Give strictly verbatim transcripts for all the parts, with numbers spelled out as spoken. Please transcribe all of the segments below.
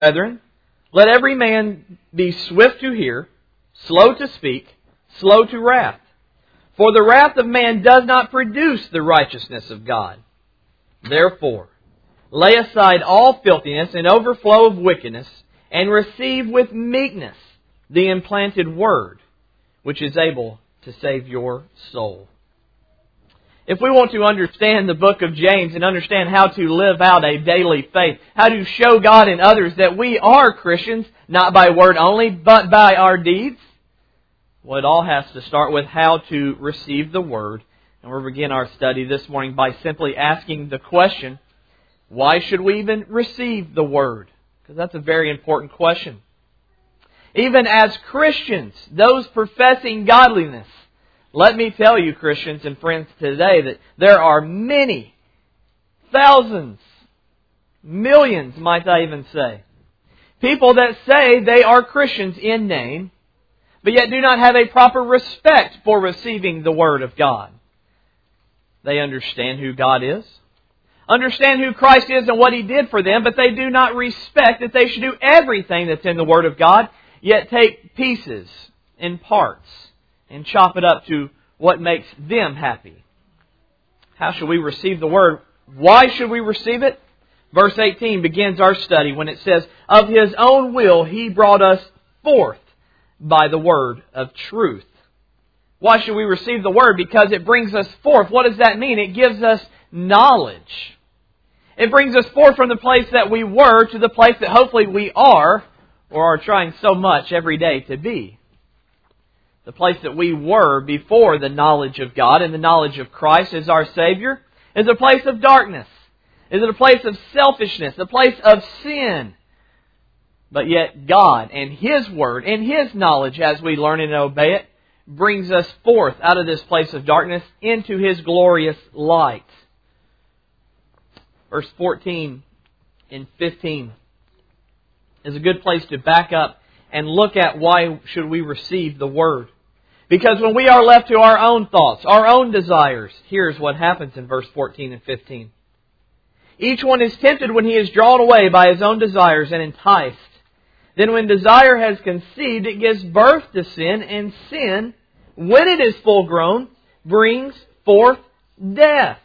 brethren, let every man be swift to hear, slow to speak, slow to wrath. For the wrath of man does not produce the righteousness of God. Therefore, lay aside all filthiness and overflow of wickedness, and receive with meekness the implanted word, which is able to save your soul. If we want to understand the book of James and understand how to live out a daily faith, how to show God and others that we are Christians, not by word only, but by our deeds, well, it all has to start with how to receive the word. And we'll begin our study this morning by simply asking the question, why should we even receive the word? Because that's a very important question. Even as Christians, those professing godliness, let me tell you, Christians and friends, today that there are many, thousands, millions, might I even say, people that say they are Christians in name, but yet do not have a proper respect for receiving the Word of God. They understand who God is, understand who Christ is and what He did for them, but they do not respect that they should do everything that's in the Word of God, yet take pieces and parts and chop it up to what makes them happy. How should we receive the Word? Why should we receive it? Verse eighteen begins our study when it says, of His own will He brought us forth by the word of truth. Why should we receive the Word? Because it brings us forth. What does that mean? It gives us knowledge. It brings us forth from the place that we were to the place that hopefully we are, or are trying so much every day to be. The place that we were before the knowledge of God and the knowledge of Christ as our Savior is a place of darkness. Is it a place of selfishness, a place of sin? But yet God and His Word and His knowledge, as we learn and obey it, brings us forth out of this place of darkness into His glorious light. Verse fourteen and fifteen is a good place to back up and look at why should we receive the Word. Because when we are left to our own thoughts, our own desires, here's what happens in verse fourteen and fifteen. Each one is tempted when he is drawn away by his own desires and enticed. Then when desire has conceived, it gives birth to sin, and sin, when it is full grown, brings forth death.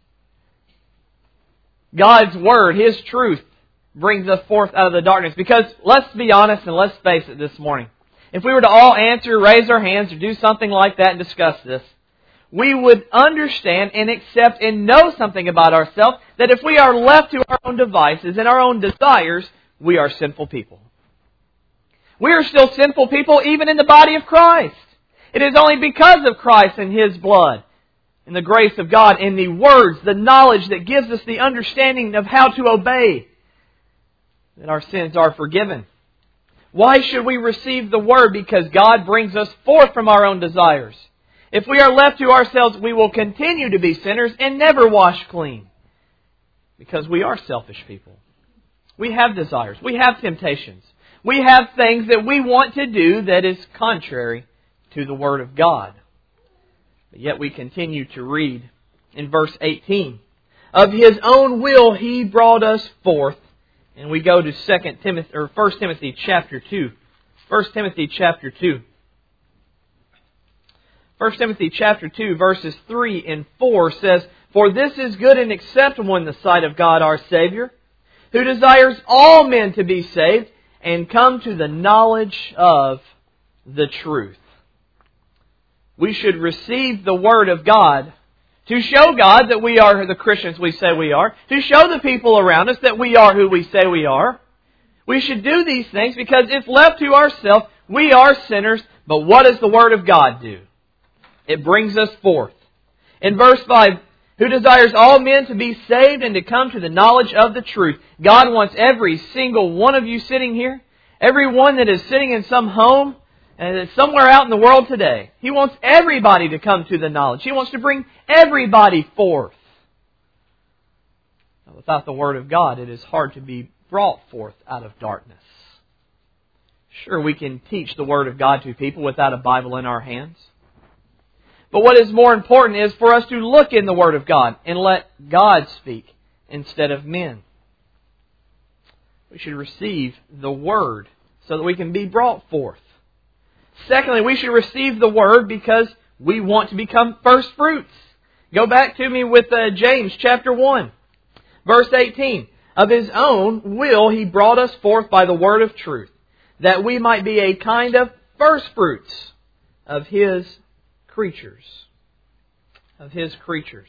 God's Word, His truth, brings us forth out of the darkness. Because let's be honest and let's face it this morning. If we were to all answer, raise our hands, or do something like that and discuss this, we would understand and accept and know something about ourselves that if we are left to our own devices and our own desires, we are sinful people. We are still sinful people even in the body of Christ. It is only because of Christ and His blood and the grace of God and the words, the knowledge that gives us the understanding of how to obey that our sins are forgiven. Why should we receive the Word? Because God brings us forth from our own desires. If we are left to ourselves, we will continue to be sinners and never wash clean. Because we are selfish people. We have desires. We have temptations. We have things that we want to do that is contrary to the Word of God. But yet we continue to read in verse eighteen. Of His own will He brought us forth. And we go to Second Timothy or First Timothy chapter two. First Timothy chapter two. First Timothy chapter two, verses three and four says, for this is good and acceptable in the sight of God our Savior, who desires all men to be saved and come to the knowledge of the truth. We should receive the Word of God to show God that we are the Christians we say we are, to show the people around us that we are who we say we are. We should do these things because if left to ourselves, we are sinners. But what does the Word of God do? It brings us forth. In verse five, who desires all men to be saved and to come to the knowledge of the truth. God wants every single one of you sitting here, every one that is sitting in some home, and somewhere out in the world today. He wants everybody to come to the knowledge. He wants to bring everybody forth. Now, without the Word of God, it is hard to be brought forth out of darkness. Sure, we can teach the Word of God to people without a Bible in our hands. But what is more important is for us to look in the Word of God and let God speak instead of men. We should receive the Word so that we can be brought forth. Secondly, we should receive the Word because we want to become first fruits. Go back to me with uh, James chapter one, verse eighteen. Of His own will He brought us forth by the word of truth, that we might be a kind of first fruits of His creatures. Of His creatures.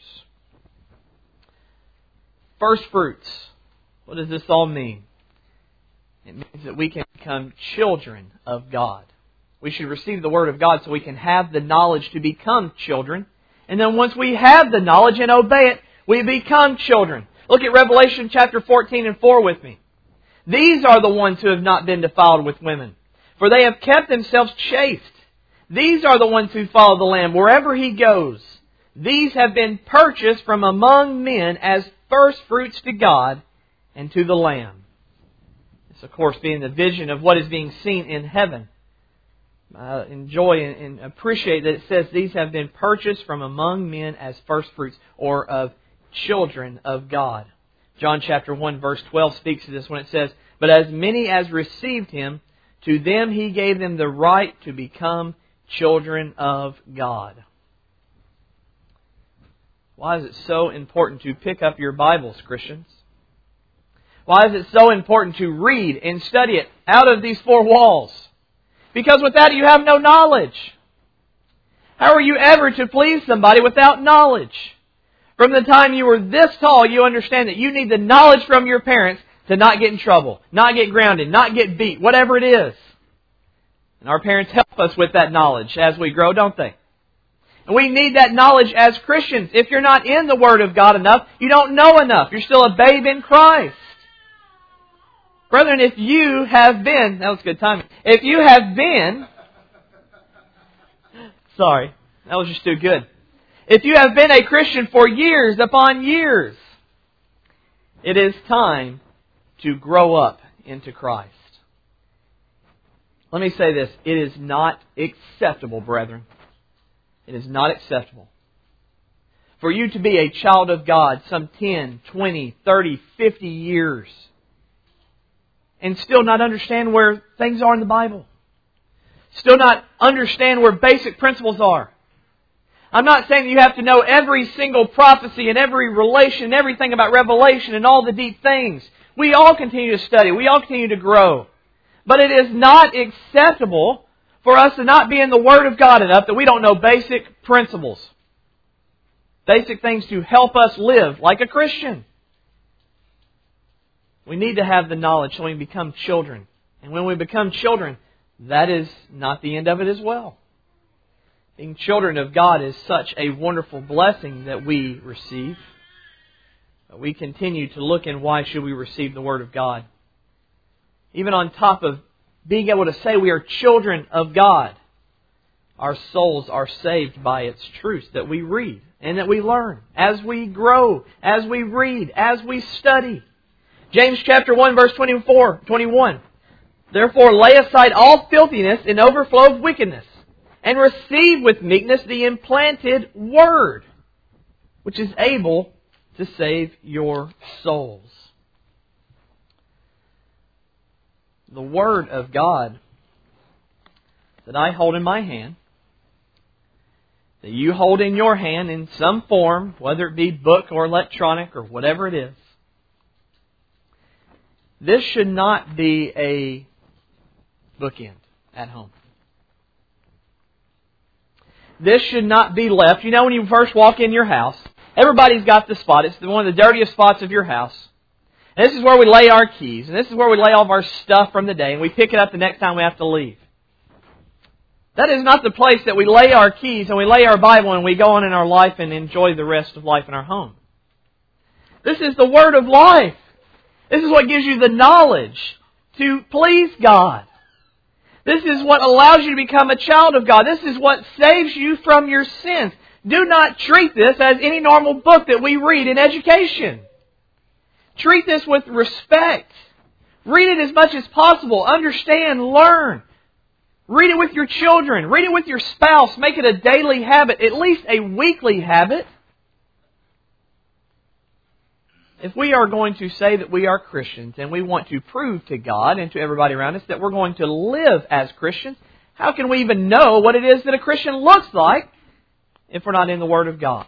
First fruits. What does this all mean? It means that we can become children of God. We should receive the Word of God so we can have the knowledge to become children. And then once we have the knowledge and obey it, we become children. Look at Revelation chapter fourteen and four with me. These are the ones who have not been defiled with women, for they have kept themselves chaste. These are the ones who follow the Lamb wherever He goes. These have been purchased from among men as first fruits to God and to the Lamb. This, of course, being the vision of what is being seen in heaven. Uh, enjoy and, and appreciate that it says these have been purchased from among men as first fruits, or of children of God. John chapter one verse twelve speaks to this when it says, "But as many as received Him, to them He gave them the right to become children of God." Why is it so important to pick up your Bibles, Christians? Why is it so important to read and study it out of these four walls? Because without it you have no knowledge. How are you ever to please somebody without knowledge? From the time you were this tall, you understand that you need the knowledge from your parents to not get in trouble, not get grounded, not get beat, whatever it is. And our parents help us with that knowledge as we grow, don't they? And we need that knowledge as Christians. If you're not in the Word of God enough, you don't know enough. You're still a babe in Christ. Brethren, if you have been, that was good timing. If you have been, sorry, that was just too good. If you have been a Christian for years upon years, it is time to grow up into Christ. Let me say this. It is not acceptable, brethren. It is not acceptable for you to be a child of God some ten, twenty, thirty, fifty years and still not understand where things are in the Bible. Still not understand where basic principles are. I'm not saying that you have to know every single prophecy and every relation and everything about Revelation and all the deep things. We all continue to study. We all continue to grow. But it is not acceptable for us to not be in the Word of God enough that we don't know basic principles. Basic things to help us live like a Christian. We need to have the knowledge so we can become children. And when we become children, that is not the end of it as well. Being children of God is such a wonderful blessing that we receive. We continue to look in why should we receive the Word of God. Even on top of being able to say we are children of God, our souls are saved by its truths that we read and that we learn as we grow, as we read, as we study. James chapter one verse twenty-four, twenty-one. Therefore lay aside all filthiness and overflow of wickedness, and receive with meekness the implanted Word, which is able to save your souls. The Word of God that I hold in my hand, that you hold in your hand in some form, whether it be book or electronic or whatever it is, this should not be a bookend at home. This should not be left. You know, when you first walk in your house, everybody's got the spot. It's one of the dirtiest spots of your house. And this is where we lay our keys. And this is where we lay all of our stuff from the day. And we pick it up the next time we have to leave. That is not the place that we lay our keys and we lay our Bible and we go on in our life and enjoy the rest of life in our home. This is the Word of life. This is what gives you the knowledge to please God. This is what allows you to become a child of God. This is what saves you from your sins. Do not treat this as any normal book that we read in education. Treat this with respect. Read it as much as possible. Understand, learn. Read it with your children. Read it with your spouse. Make it a daily habit, at least a weekly habit. If we are going to say that we are Christians and we want to prove to God and to everybody around us that we're going to live as Christians, how can we even know what it is that a Christian looks like if we're not in the Word of God?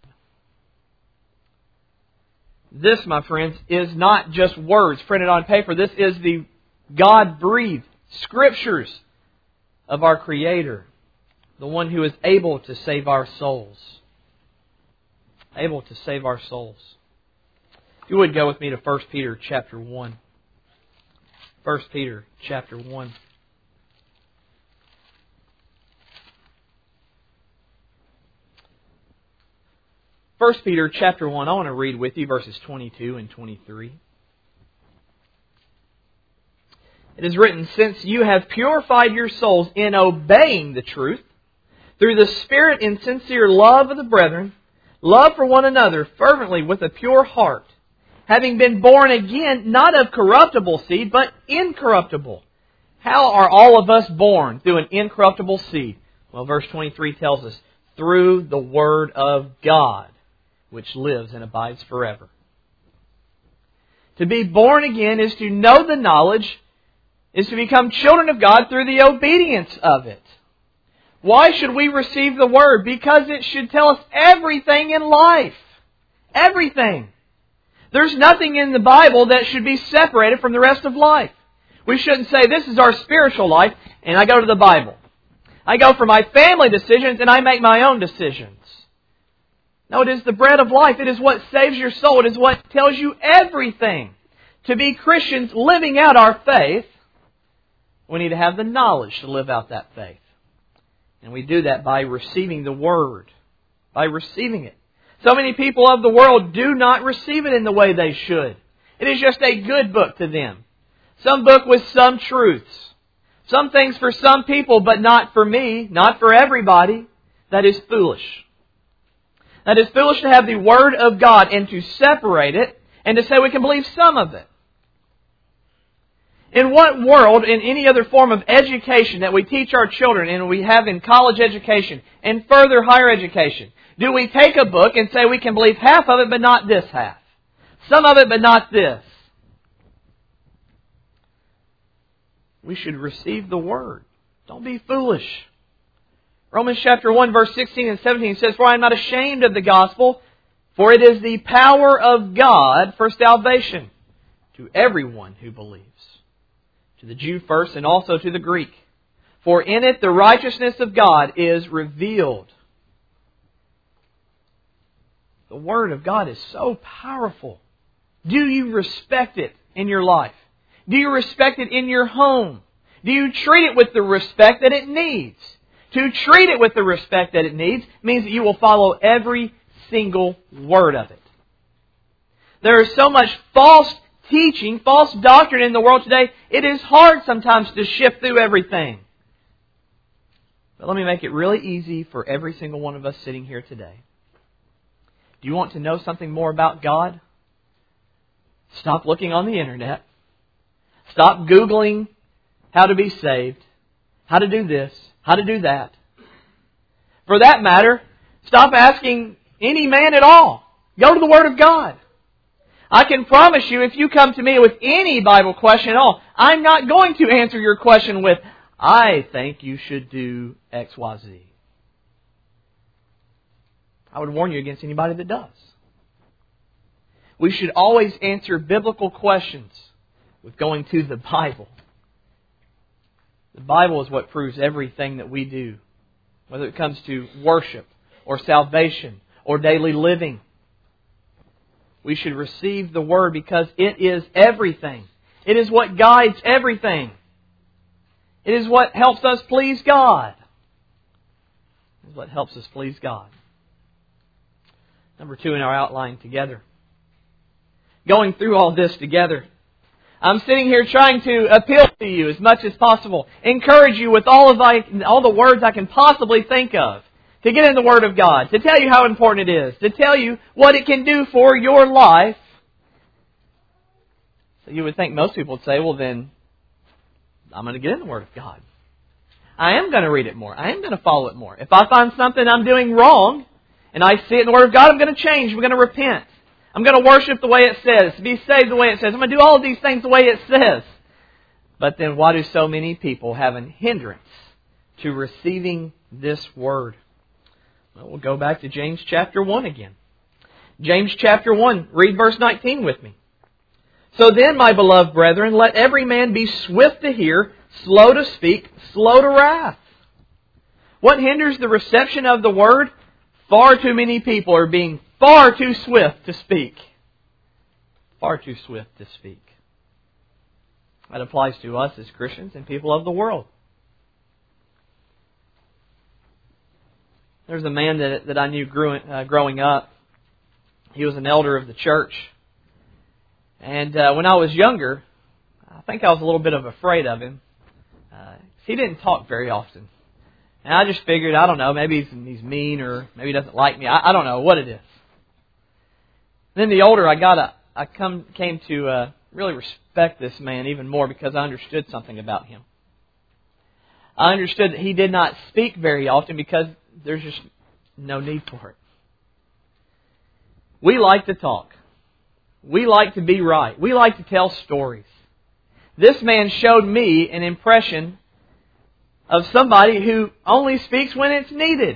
This, my friends, is not just words printed on paper. This is the God-breathed Scriptures of our Creator, the one who is able to save our souls. Able to save our souls. If you would go with me to First Peter chapter one. First Peter chapter one. First Peter chapter one, I want to read with you verses twenty-two and twenty-three. It is written, "Since you have purified your souls in obeying the truth, through the Spirit in sincere love of the brethren, love for one another fervently with a pure heart, having been born again, not of corruptible seed, but incorruptible." How are all of us born through an incorruptible seed? Well, verse twenty-three tells us, through the Word of God, which lives and abides forever. To be born again is to know the knowledge, is to become children of God through the obedience of it. Why should we receive the Word? Because it should tell us everything in life. Everything. There's nothing in the Bible that should be separated from the rest of life. We shouldn't say, this is our spiritual life, and I go to the Bible. I go for my family decisions, and I make my own decisions. No, it is the bread of life. It is what saves your soul. It is what tells you everything. To be Christians living out our faith, we need to have the knowledge to live out that faith. And we do that by receiving the Word. By receiving it. So many people of the world do not receive it in the way they should. It is just a good book to them. Some book with some truths. Some things for some people, but not for me, not for everybody. That is foolish. That is foolish to have the Word of God and to separate it and to say we can believe some of it. In what world, in any other form of education that we teach our children and we have in college education and further higher education, do we take a book and say we can believe half of it but not this half? Some of it but not this? We should receive the Word. Don't be foolish. Romans chapter one, verse sixteen and seventeen says, "For I am not ashamed of the gospel, for it is the power of God for salvation to everyone who believes, to the Jew first and also to the Greek. For in it the righteousness of God is revealed." The Word of God is so powerful. Do you respect it in your life? Do you respect it in your home? Do you treat it with the respect that it needs? To treat it with the respect that it needs means that you will follow every single word of it. There is so much false teaching, false doctrine in the world today, it is hard sometimes to shift through everything. But let me make it really easy for every single one of us sitting here today. Do you want to know something more about God? Stop looking on the internet. Stop Googling how to be saved, how to do this, how to do that. For that matter, stop asking any man at all. Go to the Word of God. I can promise you, if you come to me with any Bible question at all, I'm not going to answer your question with, "I think you should do X, Y, Z." I would warn you against anybody that does. We should always answer biblical questions with going to the Bible. The Bible is what proves everything that we do, whether it comes to worship or salvation or daily living. We should receive the Word because it is everything. It is what guides everything. It is what helps us please God. It is what helps us please God. Number two in our outline together. Going through all this together, I'm sitting here trying to appeal to you as much as possible. Encourage you with all of I, all the words I can possibly think of. To get in the Word of God. To tell you how important it is. To tell you what it can do for your life. So you would think most people would say, well then, I'm going to get in the Word of God. I am going to read it more. I am going to follow it more. If I find something I'm doing wrong, and I see it in the Word of God, I'm going to change. I'm going to repent. I'm going to worship the way it says, be saved the way it says. I'm going to do all of these things the way it says. But then why do so many people have a hindrance to receiving this Word? Well, we'll go back to James chapter one again. James chapter one, read verse nineteen with me. So then, my beloved brethren, let every man be swift to hear, slow to speak, slow to wrath. What hinders the reception of the Word? Far too many people are being far too swift to speak. Far too swift to speak. That applies to us as Christians and people of the world. There's a man that, that I knew grew, uh, growing up. He was an elder of the church. And uh, when I was younger, I think I was a little bit of afraid of him. Uh, he didn't talk very often. And I just figured, I don't know, maybe he's, he's mean or maybe he doesn't like me. I, I don't know what it is. Then the older I got, I, I come, came to uh, really respect this man even more because I understood something about him. I understood that he did not speak very often because there's just no need for it. We like to talk. We like to be right. We like to tell stories. This man showed me an impression of somebody who only speaks when it's needed.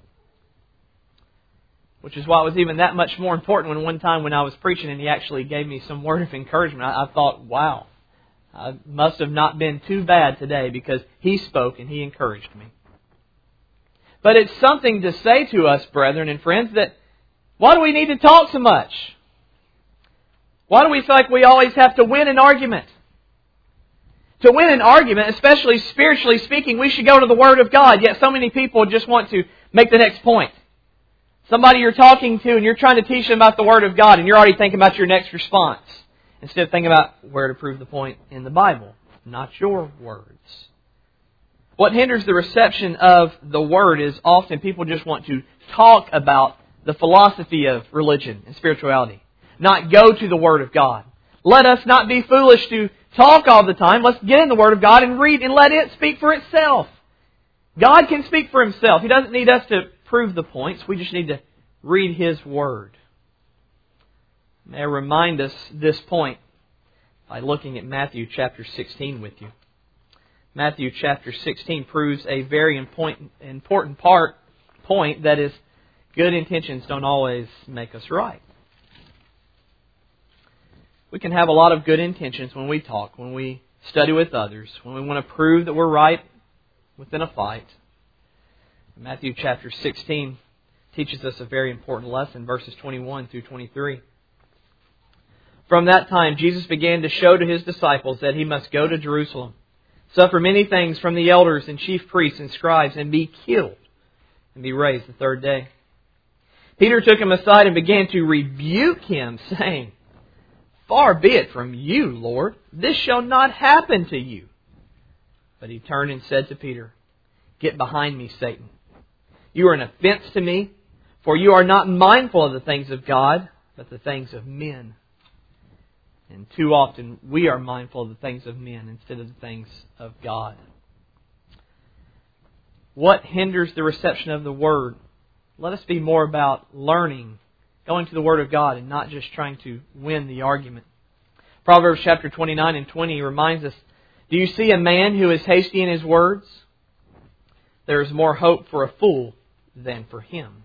Which is why it was even that much more important when one time when I was preaching and he actually gave me some word of encouragement. I, I thought, wow, I must have not been too bad today because he spoke and he encouraged me. But it's something to say to us, brethren and friends, that why do we need to talk so much? Why do we feel like we always have to win an argument? To win an argument, especially spiritually speaking, we should go to the Word of God. Yet so many people just want to make the next point. Somebody you're talking to and you're trying to teach them about the Word of God and you're already thinking about your next response. Instead of thinking about where to prove the point in the Bible, not your words. What hinders the reception of the Word is often people just want to talk about the philosophy of religion and spirituality, not go to the Word of God. Let us not be foolish to talk all the time. Let's get in the Word of God and read and let it speak for itself. God can speak for Himself. He doesn't need us to prove the points. We just need to read His Word. May I remind us this point by looking at Matthew chapter sixteen with you. Matthew chapter sixteen proves a very important, important part, point that is, good intentions don't always make us right. We can have a lot of good intentions when we talk, when we study with others, when we want to prove that we're right within a fight. Matthew chapter sixteen teaches us a very important lesson, verses twenty-one through twenty-three. From that time, Jesus began to show to His disciples that He must go to Jerusalem, suffer many things from the elders and chief priests and scribes, and be killed, and be raised the third day. Peter took Him aside and began to rebuke Him, saying, Far be it from you, Lord, this shall not happen to you. But He turned and said to Peter, Get behind me, Satan. You are an offense to me, for you are not mindful of the things of God, but the things of men. And too often we are mindful of the things of men instead of the things of God. What hinders the reception of the Word? Let us be more about learning, going to the Word of God, and not just trying to win the argument. Proverbs chapter twenty-nine and twenty reminds us, Do you see a man who is hasty in his words? There is more hope for a fool than for him.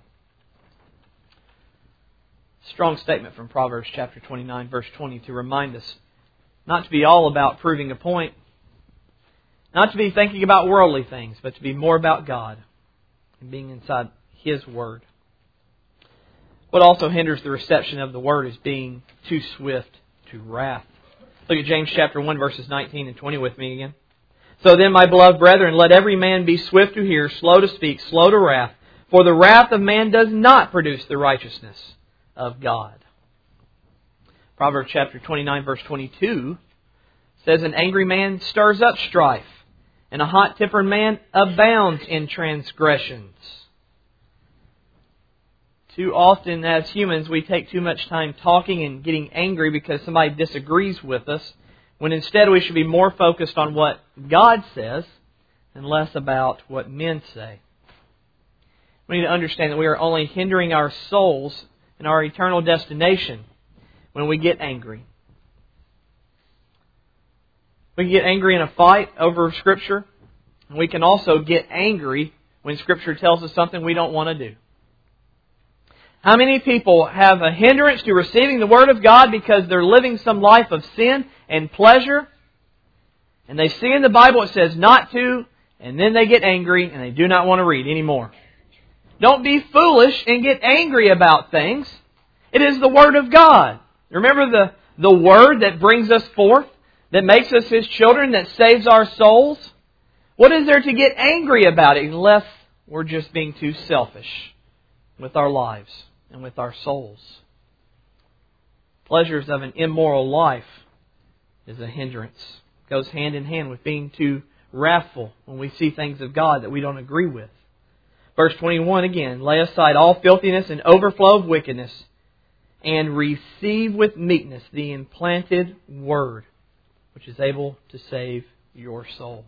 Strong statement from Proverbs chapter twenty-nine, verse twenty, to remind us not to be all about proving a point, not to be thinking about worldly things, but to be more about God and being inside His Word. What also hinders the reception of the Word is being too swift to wrath. Look at James chapter one, verses nineteen and twenty with me again. So then, my beloved brethren, let every man be swift to hear, slow to speak, slow to wrath, for the wrath of man does not produce the righteousness of God. Proverbs chapter twenty-nine, verse twenty-two says, An angry man stirs up strife, and a hot-tempered man abounds in transgressions. Too often as humans we take too much time talking and getting angry because somebody disagrees with us, when instead we should be more focused on what God says and less about what men say. We need to understand that we are only hindering our souls and our eternal destination when we get angry. We can get angry in a fight over Scripture. And we can also get angry when Scripture tells us something we don't want to do. How many people have a hindrance to receiving the Word of God because they're living some life of sin and pleasure? And they see in the Bible it says not to, and then they get angry and they do not want to read anymore. Don't be foolish and get angry about things. It is the Word of God. Remember the, the Word that brings us forth, that makes us His children, that saves our souls? What is there to get angry about it unless we're just being too selfish with our lives and with our souls? Pleasures of an immoral life is a hindrance. It goes hand in hand with being too wrathful when we see things of God that we don't agree with. Verse twenty-one again, lay aside all filthiness and overflow of wickedness, and receive with meekness the implanted Word, which is able to save your soul.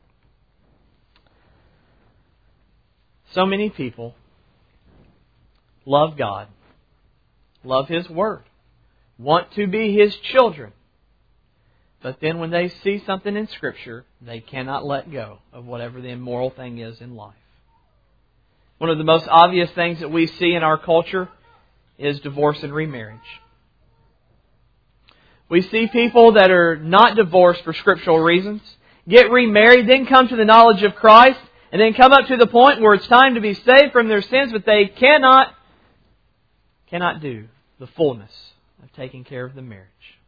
So many people love God, love His Word, want to be His children, but then when they see something in Scripture, they cannot let go of whatever the immoral thing is in life. One of the most obvious things that we see in our culture is divorce and remarriage. We see people that are not divorced for scriptural reasons, get remarried, then come to the knowledge of Christ, and then come up to the point where it's time to be saved from their sins, but they cannot, cannot do the fullness of taking care of the marriage.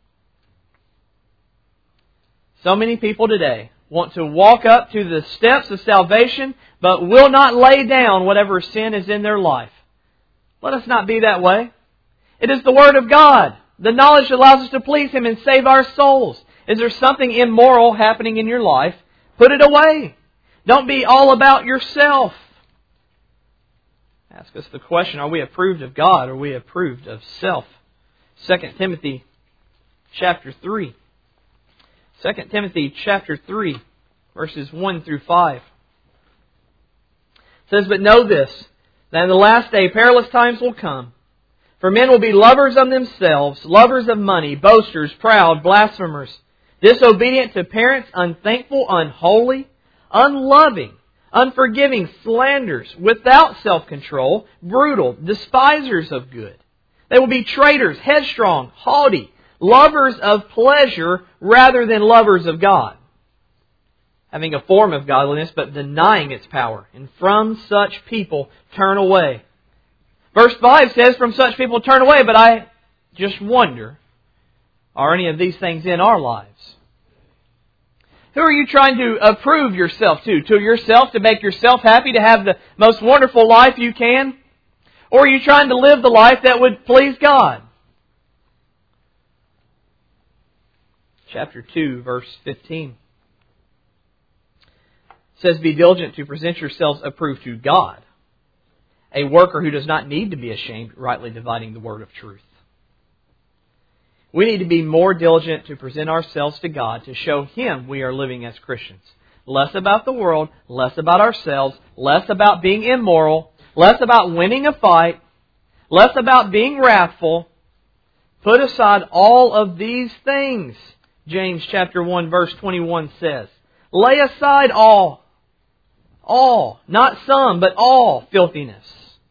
So many people today want to walk up to the steps of salvation, but will not lay down whatever sin is in their life. Let us not be that way. It is the Word of God, the knowledge that allows us to please Him and save our souls. Is there something immoral happening in your life? Put it away. Don't be all about yourself. Ask us the question, are we approved of God or are we approved of self? Second Timothy chapter three. Second Timothy chapter three, verses one through five. It says, but know this, that in the last day perilous times will come. For men will be lovers of themselves, lovers of money, boasters, proud, blasphemers, disobedient to parents, unthankful, unholy, unloving, unforgiving, slanderers, without self-control, brutal, despisers of good. They will be traitors, headstrong, haughty, lovers of pleasure rather than lovers of God, having a form of godliness but denying its power. And from such people turn away. Verse five says, from such people turn away, but I just wonder, are any of these things in our lives? Who are you trying to approve yourself to? To yourself, to make yourself happy, to have the most wonderful life you can? Or are you trying to live the life that would please God? Chapter two, verse fifteen says, be diligent to present yourselves approved to God, a worker who does not need to be ashamed, rightly dividing the word of truth. We need to be more diligent to present ourselves to God, to show Him we are living as Christians. Less about the world, less about ourselves, less about being immoral, less about winning a fight, less about being wrathful. Put aside all of these things, James chapter one verse twenty-one says. Lay aside all. All. Not some, but all filthiness.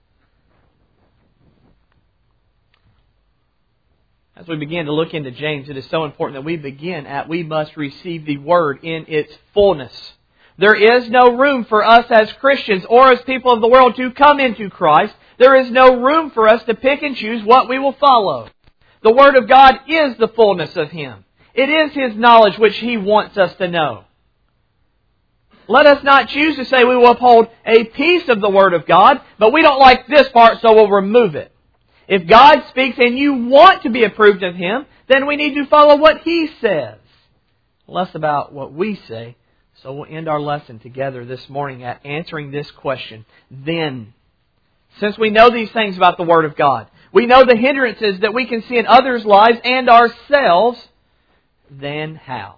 As we begin to look into James, it is so important that we begin at, we must receive the Word in its fullness. There is no room for us as Christians or as people of the world to come into Christ. There is no room for us to pick and choose what we will follow. The Word of God is the fullness of Him. It is His knowledge which He wants us to know. Let us not choose to say we will uphold a piece of the Word of God, but we don't like this part, so we'll remove it. If God speaks and you want to be approved of Him, then we need to follow what He says. Less about what we say. So we'll end our lesson together this morning at answering this question. Then, since we know these things about the Word of God, we know the hindrances that we can see in others' lives and ourselves, then how?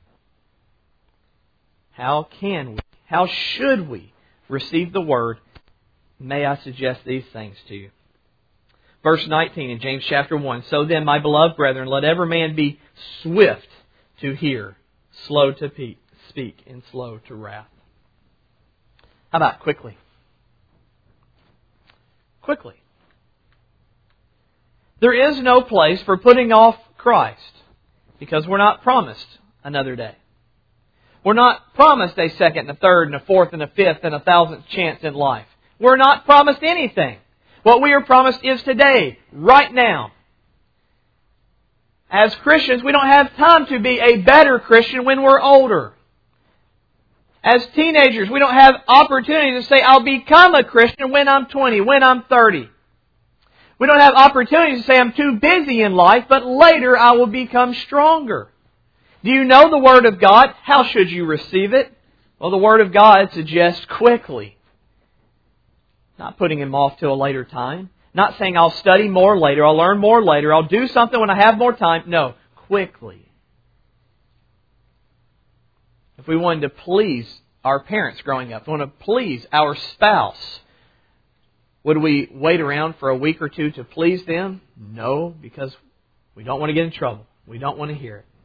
How can we, how should we receive the Word? May I suggest these things to you. Verse nineteen in James chapter one. So then, my beloved brethren, let every man be swift to hear, slow to speak, and slow to wrath. How about quickly? Quickly. There is no place for putting off Christ because we're not promised another day. We're not promised a second, and a third, and a fourth, and a fifth, and a thousandth chance in life. We're not promised anything. What we are promised is today, right now. As Christians, we don't have time to be a better Christian when we're older. As teenagers, we don't have opportunity to say, I'll become a Christian when I'm twenty, when I'm thirty. We don't have opportunity to say, I'm too busy in life, but later I will become stronger. Do you know the Word of God? How should you receive it? Well, the Word of God suggests quickly. Not putting Him off till a later time. Not saying I'll study more later, I'll learn more later, I'll do something when I have more time. No, quickly. If we wanted to please our parents growing up, if we want to please our spouse, would we wait around for a week or two to please them? No, because we don't want to get in trouble. We don't want to hear it.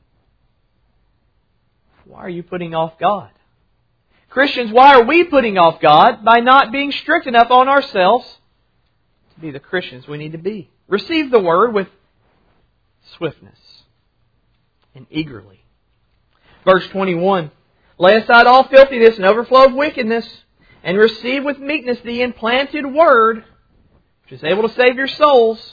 Why are you putting off God? Christians, why are we putting off God? By not being strict enough on ourselves to be the Christians we need to be. Receive the Word with swiftness and eagerly. Verse twenty-one. Lay aside all filthiness and overflow of wickedness, and receive with meekness the implanted Word, which is able to save your souls.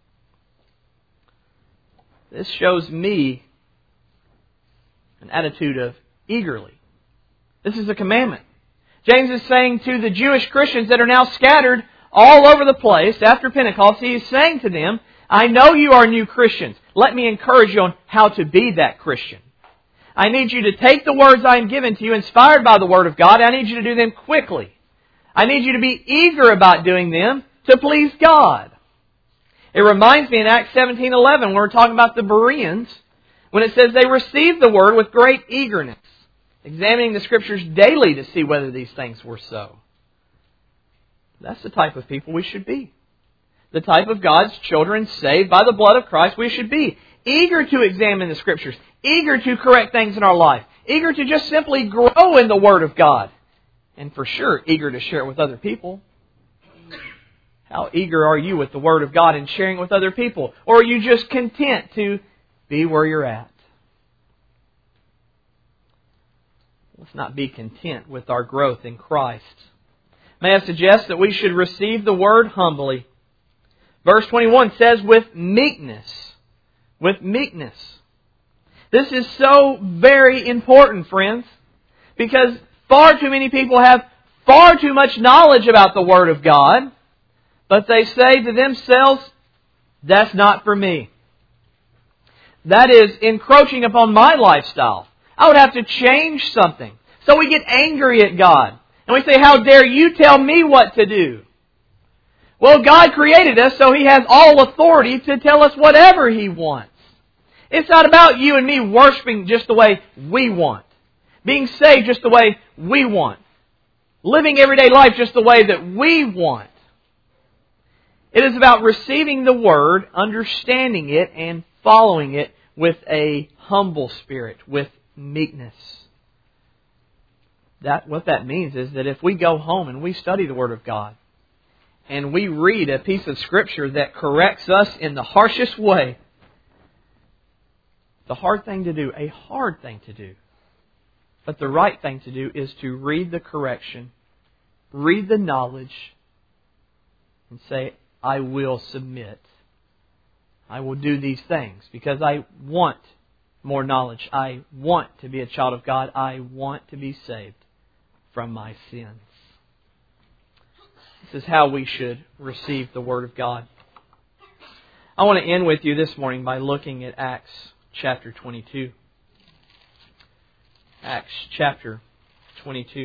This shows me an attitude of eagerly. This is a commandment. James is saying to the Jewish Christians that are now scattered all over the place after Pentecost, he is saying to them, I know you are new Christians. Let me encourage you on how to be that Christian. I need you to take the words I am giving to you, inspired by the Word of God. I need you to do them quickly. I need you to be eager about doing them to please God. It reminds me in Acts seventeen eleven, when we're talking about the Bereans, when it says they received the Word with great eagerness, examining the Scriptures daily to see whether these things were so. That's the type of people we should be. The type of God's children saved by the blood of Christ we should be. Eager to examine the Scriptures. Eager to correct things in our life. Eager to just simply grow in the Word of God. And for sure, eager to share it with other people. How eager are you with the Word of God and sharing it with other people? Or are you just content to be where you're at? Let's not be content with our growth in Christ. May I suggest that we should receive the Word humbly. Verse twenty-one says, with meekness. With meekness. This is so very important, friends, because far too many people have far too much knowledge about the Word of God, but they say to themselves, that's not for me. That is encroaching upon my lifestyle. I would have to change something. So we get angry at God. And we say, how dare you tell me what to do? Well, God created us, so He has all authority to tell us whatever He wants. It's not about you and me worshiping just the way we want. Being saved just the way we want. Living everyday life just the way that we want. It is about receiving the Word, understanding it, and following it with a humble spirit, with meekness. That what that means is that if we go home and we study the Word of God, and we read a piece of Scripture that corrects us in the harshest way, the hard thing to do, a hard thing to do, but the right thing to do is to read the correction, read the knowledge, and say, I will submit. I will do these things because I want more knowledge. I want to be a child of God. I want to be saved from my sins. This is how we should receive the Word of God. I want to end with you this morning by looking at Acts chapter twenty-two. Acts chapter twenty-two.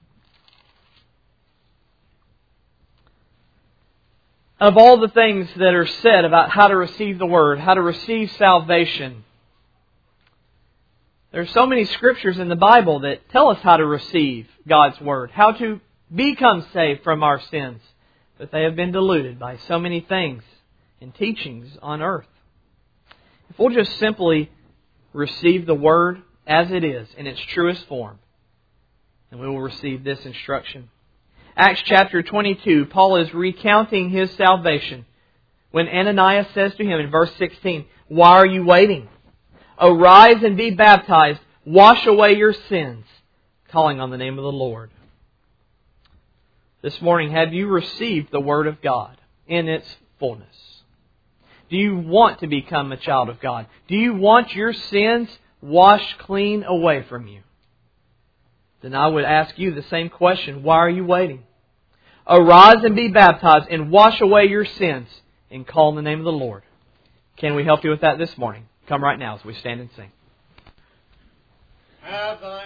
Of all the things that are said about how to receive the Word, how to receive salvation, there are so many scriptures in the Bible that tell us how to receive God's Word, how to become saved from our sins. But they have been diluted by so many things and teachings on earth. If we'll just simply receive the Word as it is, in its truest form, then we will receive this instruction. Acts chapter twenty-two, Paul is recounting his salvation when Ananias says to him in verse sixteen, "Why are you waiting? Arise and be baptized, wash away your sins, calling on the name of the Lord." This morning, have you received the Word of God in its fullness? Do you want to become a child of God? Do you want your sins washed clean away from you? Then I would ask you the same question. Why are you waiting? Arise and be baptized and wash away your sins and call on the name of the Lord. Can we help you with that this morning? Come right now as we stand and sing. Have thy